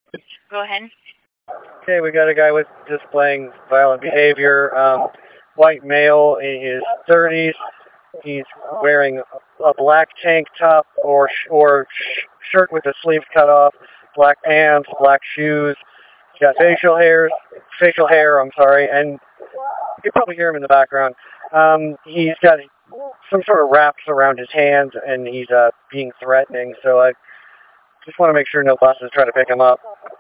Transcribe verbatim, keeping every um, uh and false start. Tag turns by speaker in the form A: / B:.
A: Go ahead.
B: Okay, we got a guy with displaying violent behavior. Um, white male in his thirties. He's wearing a black tank top or sh- or sh- shirt with the sleeves cut off, black pants, black shoes. He's got facial hairs, facial hair. I'm sorry, and you probably hear him in the background. Um, he's got some sort of wraps around his hands, and he's uh, being threatening. So I just want to make sure no buses try to pick him up.